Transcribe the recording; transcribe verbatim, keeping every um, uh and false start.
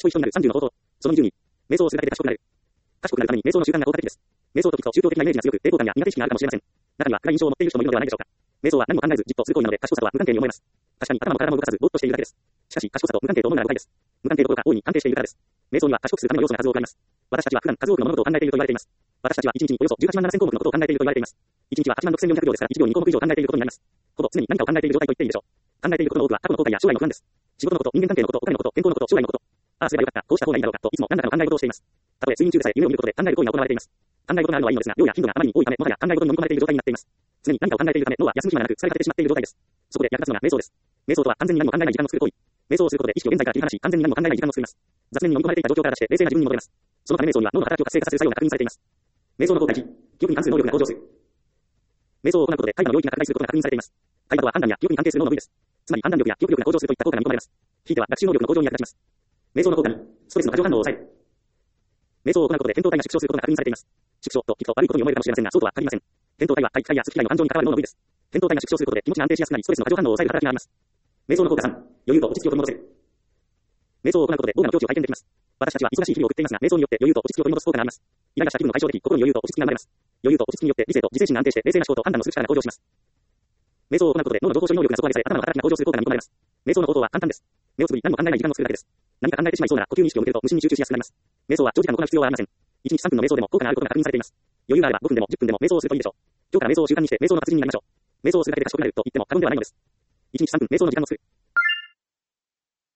賢い人になるさんじゅうの方法。そのにじゅうに、瞑想をするだけで賢くなる。賢くなるために瞑想の習慣が効果的です。瞑想と聞くと宗教的なイメージが強く、抵抗感や苦手意識があるかもしれません。中には暗い印象を持っている人もいるのではないでしょうか。瞑想は何も考えずじっとする行為なので賢さとは無関係に思えます。確かに頭も体も動かさずぼーっとしているだけです。しかし賢さと無関係と思うなら誤解です。無関係どころか大いに関係しているからです。瞑想には賢くするための要素が数多くあります。私たちは普段数多くの物事を考えていると言われています。私たちはいちにちにおよそじゅうはちまんななせん項目のことを考えていると言われています。いちにちははちまんろくせんよんひゃくびょうですからいちびょうにに項目以上考えていることになります。ほぼ常に何かを考えている状態と言っていいでしょう。考えていることの多くは過去の後悔や将来の不安です。仕事のこと、人間関係のこと、お金のこと、健康のこと、将来のこと。ああすればよかった、こうした方がいいんだろうかといつも何らかの考え事をしています。たとえ睡眠中でさえ夢を見ることで考える行為が行われています。考え事があるのはいいのですが、量や頻度があまりに多いため、もはや考え事に飲み込まれている状態になっています。常に何かを考えているため、脳は休む暇がなく疲れ果ててしまっている状態です。そこで役立つのが瞑想です。瞑想とは完全に何も考えない時間を作る行為。瞑想をすることで意識を現在から切り離し、完全に何も考えない時間を作ります。雑念に飲み込まれていた状況から出して冷静な自分に戻れます。そのため瞑想には脳の働きを活性化させる作用が確認されています。瞑想の効果いち、記憶に関する能力が向上する。瞑想を行うことで海馬の領域が拡大することが確認されています。海馬とは判断や記憶に関係する脳の部位です。つまり判断力や記憶力が向上するといった効果が見込まれます。ひいては学習能力の向上に役立ちます。瞑想の効果に、ストレスの過剰反応を抑える。瞑想を行うことで扁桃体が縮小することが確認されています。縮小と聞くと悪いことに思えるかもしれませんが、そうとは限りません。扁桃体は体育会や好き嫌いの感情に関わる脳の部位です。扁桃体が縮小することで気持ちが安定しやすくなり、ストレスの過剰反応を抑える働きがあります。瞑想の効果さん、余裕と落ち着きを取り戻せる。瞑想を行うことで大きな境地を体験できます。私たちは忙しい日々を送っていますが、瞑想によって余裕と落ち着きを取り戻す効果があります。イライラした気分の解消でき、心に余裕と落ち着きが生まれます。余裕と落ち着きによって理性と自制心が安定して冷静な思考と判断のする力が向上します。瞑想を行うことで脳の情報処理能力が底上げされ、頭の働きが向上する効果が見込まれます。瞑想の方法は簡単です。目をつぶり何も考えない時間を作るだけです。何か考えてしまいそうなら呼吸に意識を向けると無心に集中しやすくなります。瞑想は長時間行う必要はありません。いちにちさんぷんの瞑想でも効果があることが確認されています。余裕があればごふんでもじゅっぷんでも瞑想をするといいでしょう。今日から瞑想を習慣にして瞑想の達人になりましょう。瞑想をするだけで賢くなると言っても過言ではないのです。いちにちさんぷん瞑想の時間を作る。